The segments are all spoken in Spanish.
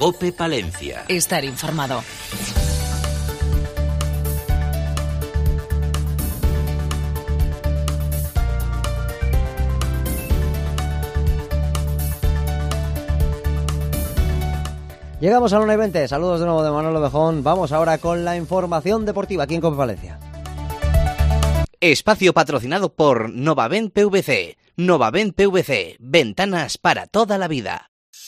COPE Palencia. Estar informado. Llegamos a la 1:20. Saludos de nuevo de Manolo Bejón. Vamos ahora con la información deportiva aquí en COPE Palencia. Espacio patrocinado por Novavent PVC. Novavent PVC. Ventanas para toda la vida.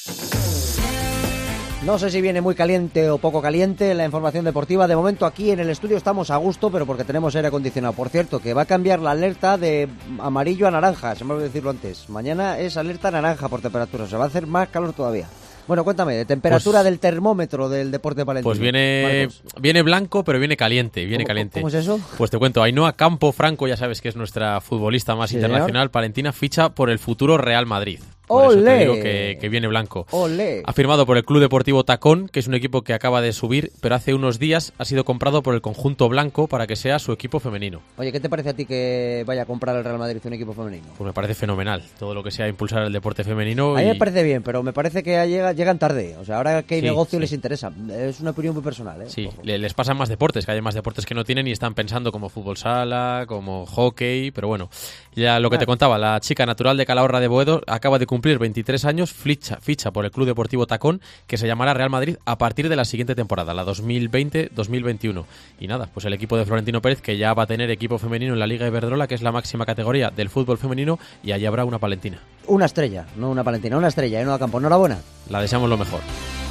No sé si viene muy caliente o poco caliente la información deportiva. De momento aquí en el estudio estamos a gusto, pero porque tenemos aire acondicionado. Por cierto, que va a cambiar la alerta de amarillo a naranja. Se me olvidó decirlo antes. Mañana es alerta naranja por temperatura. Se va a hacer más calor todavía. Bueno, cuéntame, de temperatura del termómetro del deporte palentino. Pues viene blanco, pero viene caliente, ¿Cómo es eso? Pues te cuento, Ainhoa Campo Franco, ya sabes que es nuestra futbolista más internacional, palentina, ficha por el futuro Real Madrid. Por eso te digo que viene blanco. ¡Olé! Ha firmado por el Club Deportivo Tacón, que es un equipo que acaba de subir, pero hace unos días ha sido comprado por el conjunto blanco para que sea su equipo femenino. Oye, ¿qué te parece a ti que vaya a comprar el Real Madrid un equipo femenino? Pues me parece fenomenal, todo lo que sea impulsar el deporte femenino. A mí me parece bien, pero me parece que llegan tarde. O sea, ahora que hay negocio les interesa. Es una opinión muy personal, ¿eh? Sí, les pasan más deportes, que hay más deportes que no tienen y están pensando como fútbol sala, como hockey, pero bueno. Ya lo que te contaba, la chica natural de Calahorra de Boedo acaba de cumplir 23 años, ficha por el Club Deportivo Tacón, que se llamará Real Madrid a partir de la siguiente temporada, la 2020-2021. Y nada, pues el equipo de Florentino Pérez, que ya va a tener equipo femenino en la Liga Iberdrola, que es la máxima categoría del fútbol femenino, y allí habrá una palentina. Una estrella, no una palentina, una estrella, Ainhoa Campo. Enhorabuena. La deseamos lo mejor.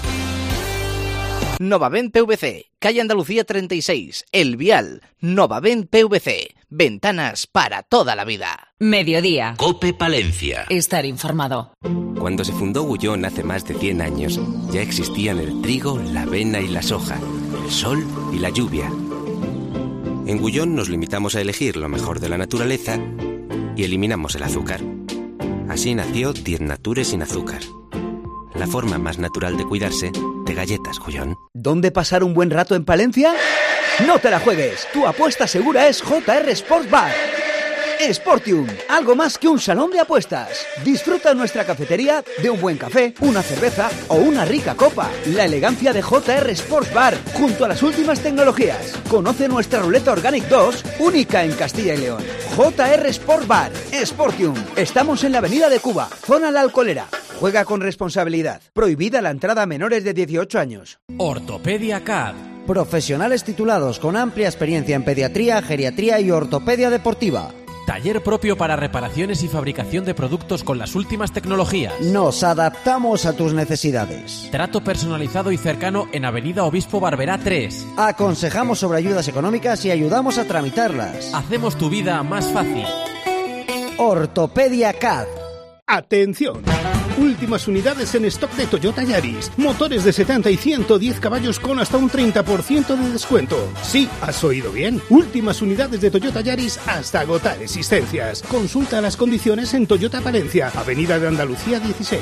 Novavent PVC, calle Andalucía 36, El Vial. Novavent PVC, ventanas para toda la vida. Mediodía. COPE Palencia. Estar informado. Cuando se fundó Gullón hace más de 100 años, ya existían el trigo, la avena y la soja, el sol y la lluvia. En Gullón nos limitamos a elegir lo mejor de la naturaleza y eliminamos el azúcar. Así nació 10 Nature sin azúcar. La forma más natural de cuidarse de galletas Gullón. ¿Dónde pasar un buen rato en Palencia? ¡No te la juegues! Tu apuesta segura es JR Sports Bar. Sportium, algo más que un salón de apuestas. Disfruta en nuestra cafetería de un buen café, una cerveza o una rica copa. La elegancia de JR Sports Bar, junto a las últimas tecnologías. Conoce nuestra ruleta Organic 2, única en Castilla y León. JR Sports Bar, Sportium. Estamos en la avenida de Cuba, zona La Alcolera. Juega con responsabilidad. Prohibida la entrada a menores de 18 años. Ortopedia CAD. Profesionales titulados con amplia experiencia en pediatría, geriatría y ortopedia deportiva. Taller propio para reparaciones y fabricación de productos con las últimas tecnologías. Nos adaptamos a tus necesidades. Trato personalizado y cercano en Avenida Obispo Barberá 3. Aconsejamos sobre ayudas económicas y ayudamos a tramitarlas. Hacemos tu vida más fácil. Ortopedia CAD. ¡Atención! Últimas unidades en stock de Toyota Yaris. Motores de 70 y 110 caballos con hasta un 30% de descuento. Sí, has oído bien. Últimas unidades de Toyota Yaris hasta agotar existencias. Consulta las condiciones en Toyota Palencia, Avenida de Andalucía 16.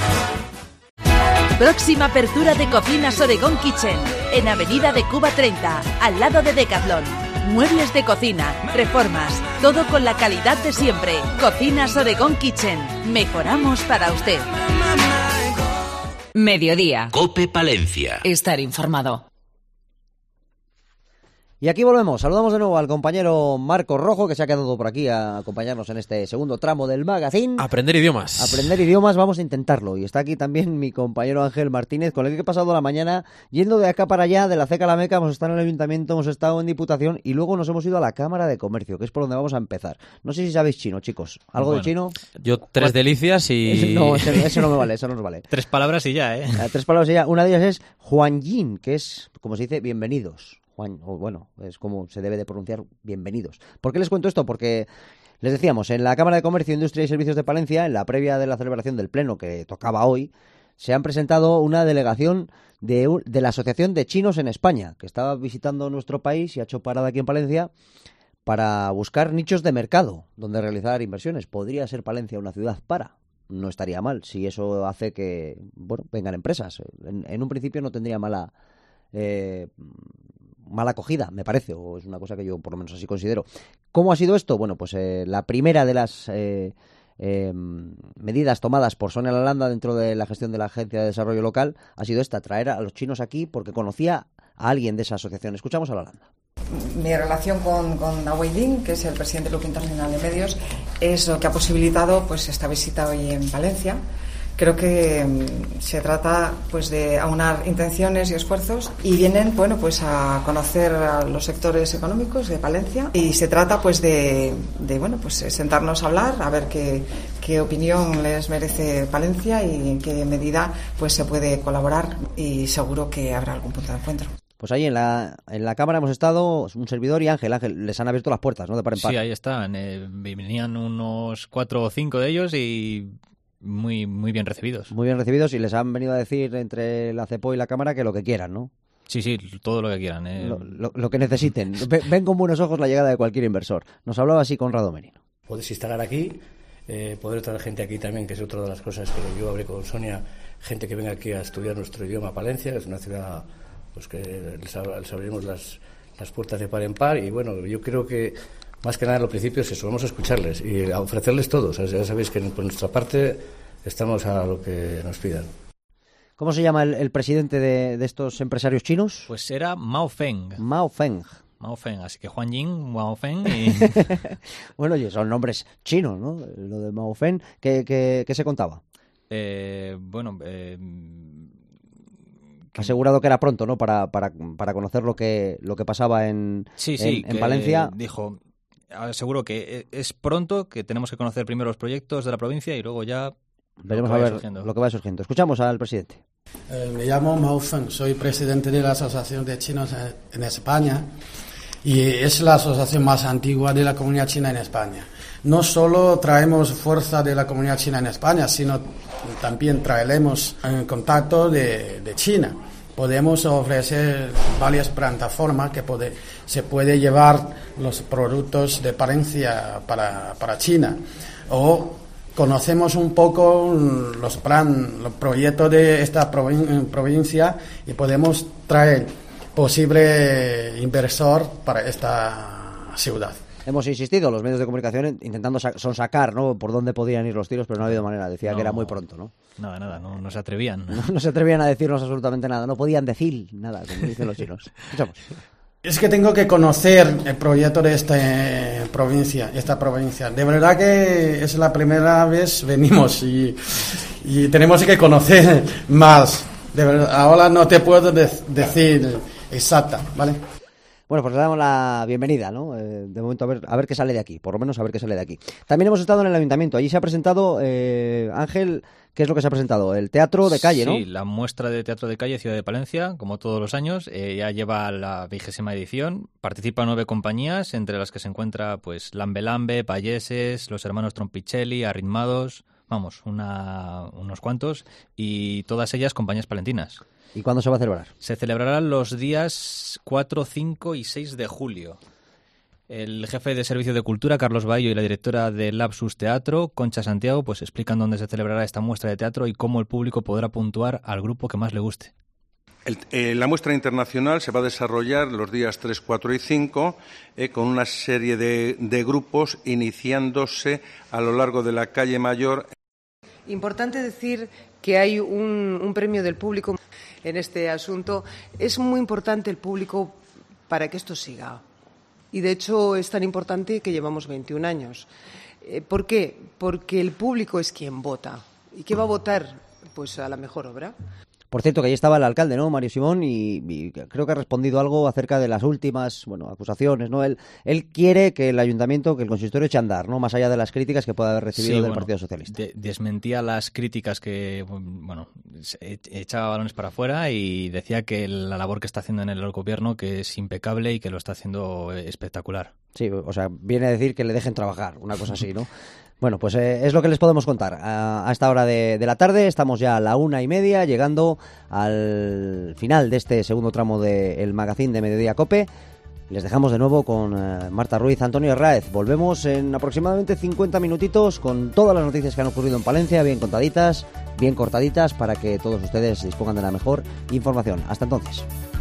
Próxima apertura de Cocinas Oregón Kitchen, en Avenida de Cuba 30, al lado de Decathlon. Muebles de cocina, reformas, todo con la calidad de siempre. Cocinas Oregón Kitchen. Mejoramos para usted. Mediodía. COPE Palencia. Estar informado. Y aquí volvemos. Saludamos de nuevo al compañero Marcos Rojo, que se ha quedado por aquí a acompañarnos en este segundo tramo del magazine. Aprender idiomas. Aprender idiomas, vamos a intentarlo. Y está aquí también mi compañero Ángel Martínez, con el que he pasado la mañana yendo de acá para allá, de la Ceca a la Meca. Hemos estado en el Ayuntamiento, hemos estado en Diputación y luego nos hemos ido a la Cámara de Comercio, que es por donde vamos a empezar. No sé si sabéis chino, chicos. ¿Algo de chino? Yo 3 delicias y... No, eso no me vale, eso no nos vale. 3 palabras y ya, ¿eh? 3 palabras y ya. Una de ellas es Huanyin, que es, como se dice, bienvenidos. Juan, o bueno, es como se debe de pronunciar bienvenidos. ¿Por qué les cuento esto? Porque les decíamos, en la Cámara de Comercio, Industria y Servicios de Palencia, en la previa de la celebración del Pleno que tocaba hoy, se han presentado una delegación de la Asociación de Chinos en España, que estaba visitando nuestro país y ha hecho parada aquí en Palencia para buscar nichos de mercado donde realizar inversiones. Podría ser Palencia una ciudad para. No estaría mal si eso hace que, bueno, vengan empresas. En un principio no tendría mala acogida, me parece, o es una cosa que yo por lo menos así considero. ¿Cómo ha sido esto? Bueno, pues la primera de las medidas tomadas por Sonia Lalanda dentro de la gestión de la Agencia de Desarrollo Local ha sido esta, traer a los chinos aquí porque conocía a alguien de esa asociación. Escuchamos a Lalanda. Mi relación con Wei Lin, que es el presidente del Grupo Internacional de Medios, es lo que ha posibilitado pues esta visita hoy en Palencia. Creo que se trata pues de aunar intenciones y esfuerzos y vienen pues a conocer a los sectores económicos de Palencia y se trata pues de sentarnos a hablar, a ver qué opinión les merece Palencia y en qué medida pues se puede colaborar, y seguro que habrá algún punto de encuentro. Pues ahí en la cámara hemos estado un servidor y Ángel, les han abierto las puertas, ¿no? De par en par. Sí, ahí están. Venían unos 4 o 5 de ellos y muy bien recibidos. Muy bien recibidos, y les han venido a decir entre la CEPO y la cámara que lo que quieran, ¿no? Sí, todo lo que quieran. Lo que necesiten. Ven con buenos ojos la llegada de cualquier inversor. Nos hablaba así Conrado Merino. Puedes instalar aquí, poder traer gente aquí también, que es otra de las cosas que yo hablé con Sonia, gente que venga aquí a estudiar nuestro idioma. Palencia, que es una ciudad pues que les abriremos las puertas de par en par, y bueno, yo creo que más que nada al principio es eso, vamos a escucharles y a ofrecerles todo. O sea, ya sabéis que por nuestra parte estamos a lo que nos pidan. ¿Cómo se llama el presidente de estos empresarios chinos? Pues era Mao Feng. Mao Feng, así que Juan Jin, Mao Feng y... Bueno, oye, son nombres chinos, ¿no? Lo de Mao Feng, ¿qué se contaba? Asegurado que era pronto, ¿no? Para conocer lo que pasaba en Palencia. Dijo, aseguro que es pronto, que tenemos que conocer primero los proyectos de la provincia y luego ya veremos a ver lo que va surgiendo. Escuchamos al presidente. Me llamo Mao Feng, soy presidente de la Asociación de Chinos en España, y es la asociación más antigua de la comunidad china en España. No solo traemos fuerza de la comunidad china en España, sino también traemos contacto de China. Podemos ofrecer varias plataformas que se puede llevar los productos de Palencia para China, o conocemos un poco los proyectos de esta provincia y podemos traer posible inversor para esta ciudad. Hemos insistido, los medios de comunicación, intentando sonsacar, ¿no?, por dónde podían ir los tiros, pero no ha habido manera. Decía que era muy pronto, ¿no? Nada, no se atrevían. No se atrevían a decirnos absolutamente nada, no podían decir nada, como dicen los chinos. Escuchamos. Es que tengo que conocer el proyecto de esta provincia. De verdad que es la primera vez venimos y tenemos que conocer más. De verdad, ahora no te puedo decir exacta, ¿vale? Bueno, pues le damos la bienvenida, ¿no? De momento a ver qué sale de aquí, por lo menos a ver qué sale de aquí. También hemos estado en el ayuntamiento, allí se ha presentado, Ángel, ¿qué es lo que se ha presentado? El teatro de calle, ¿no? Sí, la muestra de teatro de calle Ciudad de Palencia, como todos los años, ya lleva la 20ª edición, participan 9 compañías, entre las que se encuentra pues Lambe Lambe, Payeses, los hermanos Trompicelli, Arritmados, vamos, unos cuantos, y todas ellas compañías palentinas. ¿Y cuándo se va a celebrar? Se celebrará los días 4, 5 y 6 de julio. El jefe de Servicio de Cultura, Carlos Bayo, y la directora de Lapsus Teatro, Concha Santiago, pues explican dónde se celebrará esta muestra de teatro y cómo el público podrá puntuar al grupo que más le guste. La muestra internacional se va a desarrollar los días 3, 4 y 5 con una serie de grupos iniciándose a lo largo de la calle Mayor. Importante decir que hay un premio del público en este asunto. Es muy importante el público para que esto siga. Y de hecho es tan importante que llevamos 21 años. ¿Por qué? Porque el público es quien vota. ¿Y qué va a votar? Pues a la mejor obra. Por cierto, que ahí estaba el alcalde, ¿no?, Mario Simón, y creo que ha respondido algo acerca de las últimas, acusaciones, ¿no? Él quiere que el ayuntamiento, que el consistorio eche a andar, ¿no?, más allá de las críticas que pueda haber recibido del Partido Socialista. Desmentía las críticas que, echaba balones para afuera, y decía que la labor que está haciendo en el gobierno que es impecable y que lo está haciendo espectacular. Sí, o sea, viene a decir que le dejen trabajar, una cosa así, ¿no? Bueno, pues es lo que les podemos contar. A esta hora de la tarde estamos ya a la 1:30, llegando al final de este segundo tramo del magazín de Mediodía COPE. Les dejamos de nuevo con Marta Ruiz, Antonio Herráez. Volvemos en aproximadamente 50 minutitos con todas las noticias que han ocurrido en Palencia, bien contaditas, bien cortaditas, para que todos ustedes dispongan de la mejor información. Hasta entonces.